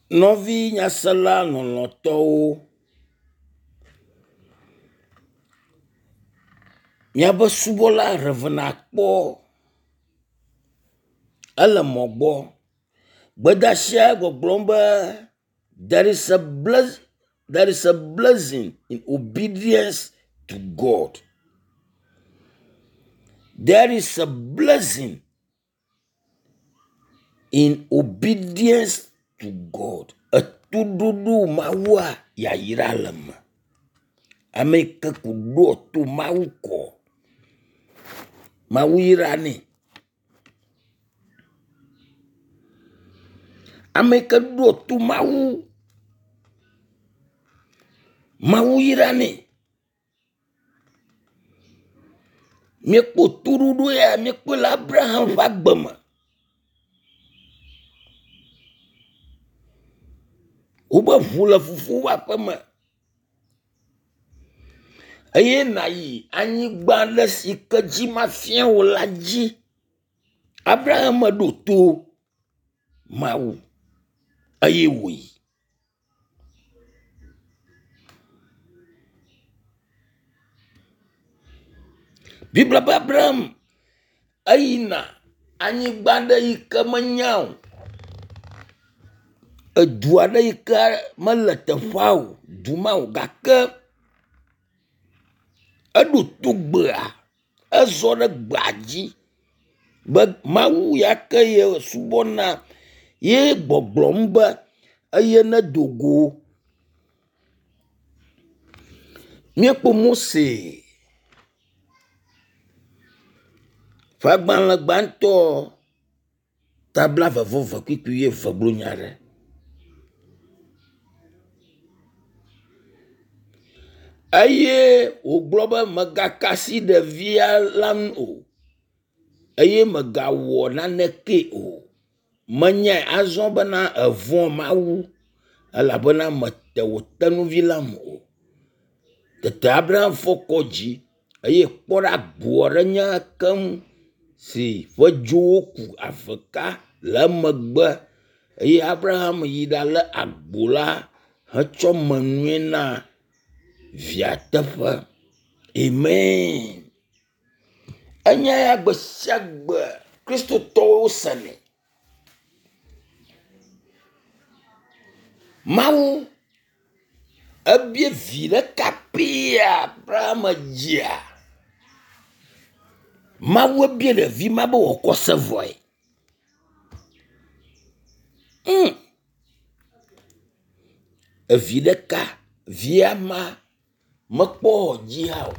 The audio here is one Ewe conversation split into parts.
Novi nyasela lɔlɔtɔwo. Miabe subɔla revena kpɔ ele mɔgbɔ. Gbedasia gbɔgblɔm be there is a blessing in obedience to God. There is a blessing in obedience to God. Etududu mawa ya yiralem. Ameke kudo tu mau ko. Mau yirani. Ameke do tu mau. Mau yirani. Mekpo tududu ya mekpo Abraham fagbema. Oba vula fufu wapema. Aye na yi anyigba lesi keji ma fien o la ji. Abraham do to mau. Aye oui. Bibla Abraham aina anyigba de yi ke menyao. Edua de yi ke melete fao dumao gake edu tugbea ezo de gbaji be mawu yake ye subona ye gbogblom be eye ne dogo miekpo Mose fagbanle gbanto tabla vevove kwikwi ye veblunyare aye oglobe megakasi de via lan o aye megawo naneke o menye azon bena evon mawu elabena mete wotenuvi lam o tete Abraham fokoji aye kpora gbuore nya kem si fejoku aveka le megbe aye Abraham yida le agbola hetso menue na via teƒe. Amen. Enya ya gbesiagbe Kristo to sene. Mau ebie vire kapia Abraham jia. Mau ebie le vi mabo okose voy. Evide ka via ma mekpo jia.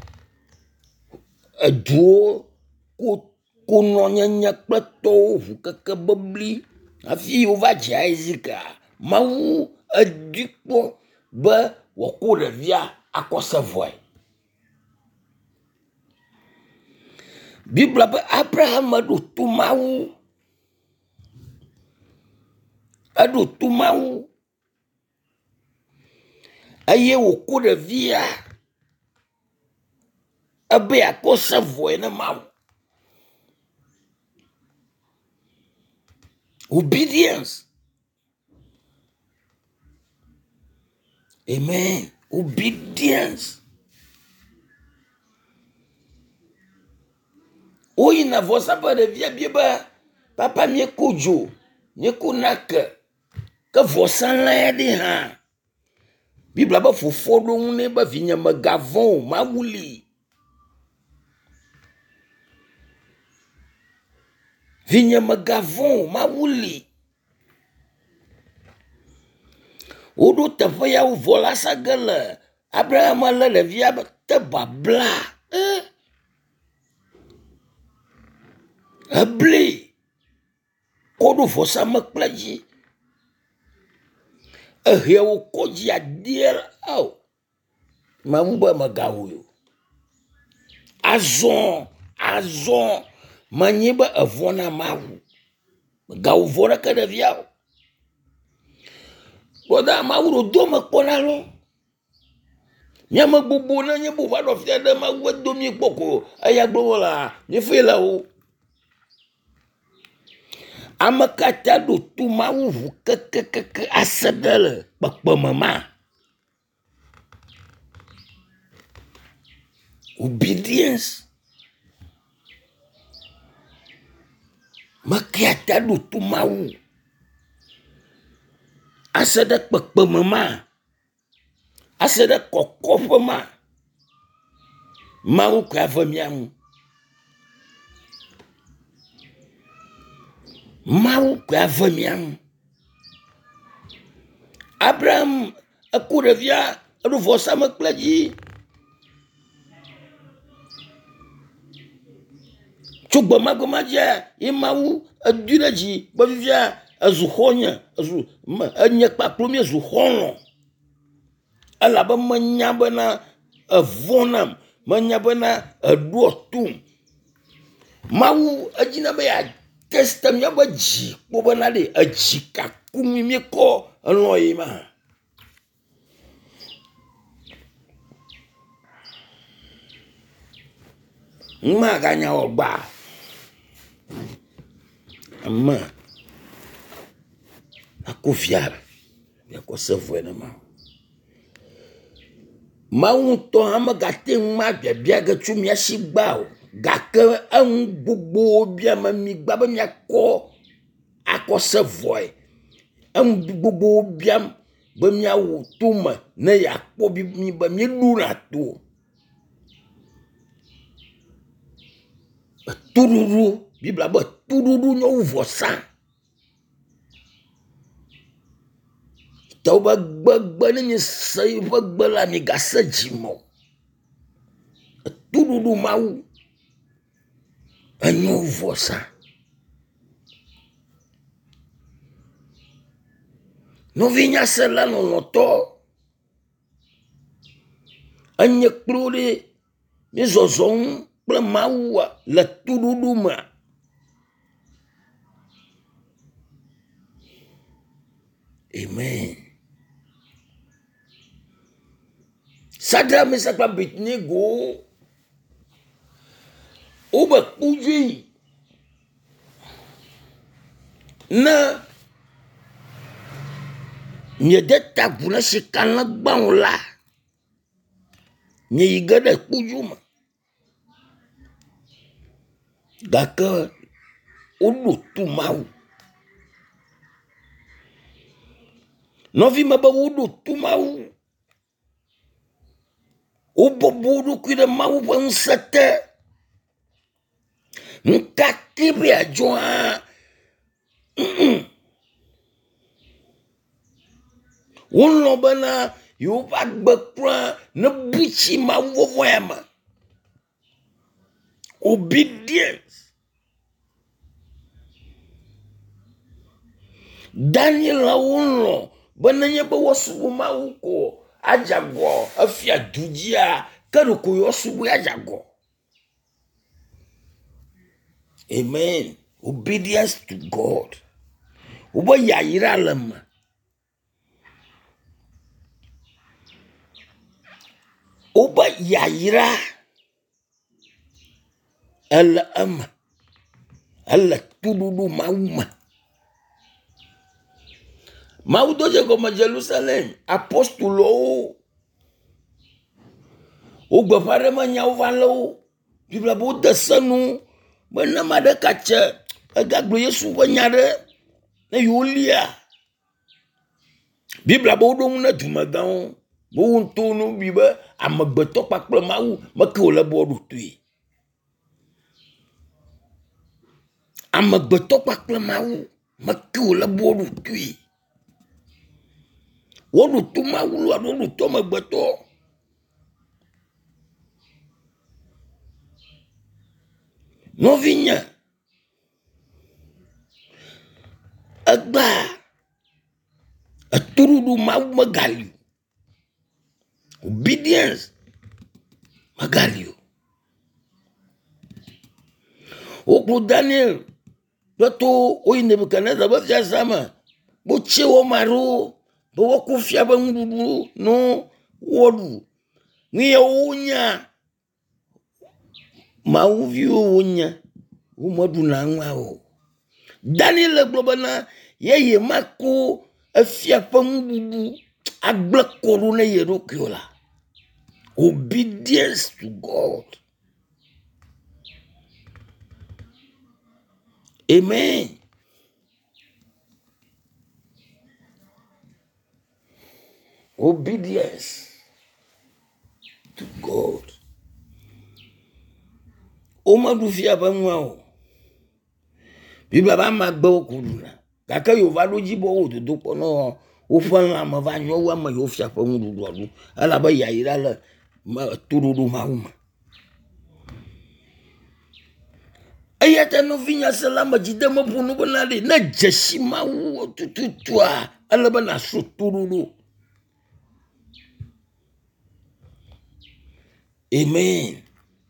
Eduo ko nonyenye kpeto vu keke bebli afi ova jia ezika mau edikpo be woko le via akose voy. Bibla be Abraham do tu mau. Ado tu mau. Aye woko le via abe akose voy na mau. Obedience. Amen. Obedience. Oyi na vosa pa de via bieba papa mi kojo mi kunake ke vosa la de ha. Bibla ba fofo do ne ba vinya magavon mawuli. Vinya magavon mawuli. Odo tefe ya vola sagele Abraham le via te babla. Ebli kodo vosa makplaji ehyewo koji adiel au mambo magawo azon manyiba avona mawu gawo vona kada viao boda mawu do makpona lo nyama bubu na nyebu va do fia de mawu do mi poko aya gbola ni fe la o Amakata do tu mawu ke asedele kpekpemema. Obedience. Makata do tu mawu. Asede kpekpemema. Asede kokofema. Mawu kravemiamu. Mawu kravemiamu. Abraham akurevia aduvosa makplaji. Chugba magomaja imawu aduraji bavivia azuhonya azu anyekpa promi azuhono. Alaba manyabana avonam manyabana aduotum. Mawu ajina baya testam yabaji bobanade ajika kumimiko anoyima. Maganya oba. Ama akofiara yakosefo na ma. Mawu to ama gate ma bia ga tumi asigba o. Gake an gbogbo bia ma mi gba ba mi akosefo e. An gbogbo bia ba mi awu tuma na yakpo bi mi ba mi lura to. Tururu Bibla ba tururu no vosa. Tauba gbagba ni sai gbagba mi gasa jimo. Tururu mawu anyo vosa. No vinya sela no noto. Anye klore mi zozon mawu la tururu ma. Amen. Sadra Mesakwa Abednego oba kuji na nye deta kuna shikana gbaula nye igada kujuma gaka ulu tumawu novi maba ulu tumawu uboburu kwida mawu pansate nkatibi ajoa unlobana yuba gbekra na bichi mawu voyama. Obedience. Daniel unlo bananya ba wasu mawu ko ajago afia dujia karuko yosubu ajago. Amen. Obedience to God. Uba yaira lama. Uba yaira ala ama ala tududu mauma. Maudoje goma Jerusalem apostulo o gbafare manya ovalo Bibla bo desanu bana made kache agagbo Yesu banyare na yolia Bibla bo do na dumagan bo untunu biba amagbeto pakple mawu make ola bo dutui amagbeto pakple mawu make ola bo dutui wodu tuma wulu wodu toma gbeto novinya agba aturudu mawu magali obedience magali okru Daniel doto Nebukadnezar ba fia sama bo chewo maru bo wakufia ba ngudu no wodu ni onya mawu vi onya umadu na nwa o Daniel globana ye mako afia pamubu agble korone yerokiola. Obedience to God. Amen. Obedience to God. Oma du fia ba nwa o. Bibla ba ma gba okuduna. Kaka yo va loji bo o do po no o fa la ma va nyo wa ma yo fia pa ndu do do. Ala ba ya ira la ma turudu ma uma. Ayata no vinya salama jidema bunu bonale na jeshima wo tututwa. Ala ba na so turudu. Amen.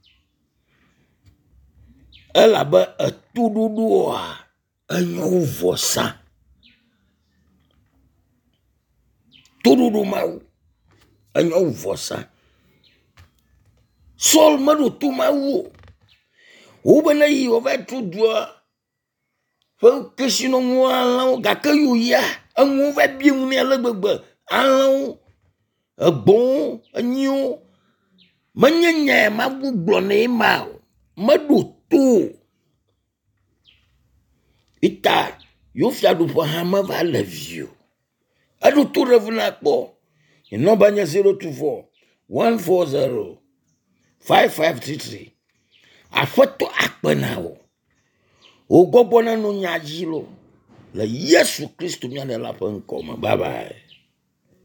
Elle ba tududu a anyo vosa. Tududu mau anyo vosa. Sol madu tu mau. Ubana yi ova tudua. Fa kishino ngwa gakayu ya. Anwo va bi mu ne alagbagba. Alon agbon anyo. Manyanya maguglo ne ma. Madu tu. Ita you fiadu for hama va love you. Adu tu revuna po. Your number 024 140 5533. Afoto akpenao. O gobona no nyajilo. La Yesu Kristo nyane la pa nkoma. Bye bye.